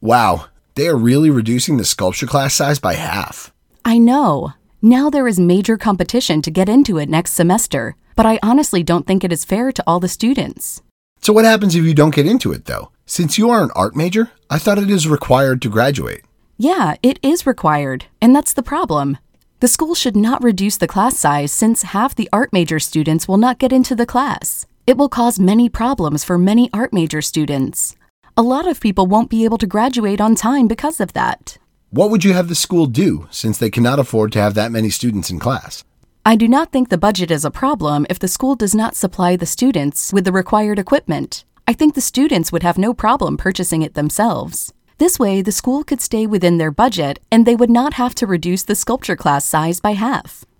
Wow, they are really reducing the sculpture class size by half. I know. Now there is major competition to get into it next semester, but I honestly don't think it is fair to all the students. So what happens if you don't get into it, though? Since you are an art major, I thought it is required to graduate. Yeah, it is required, and that's the problem. The school should not reduce the class size since half the art major students will not get into the class. It will cause many problems for many art major students. A lot of people won't be able to graduate on time because of that. What would you have the school do, since they cannot afford to have that many students in class? I do not think the budget is a problem if the school does not supply the students with the required equipment. I think the students would have no problem purchasing it themselves. This way, the school could stay within their budget and they would not have to reduce the sculpture class size by half.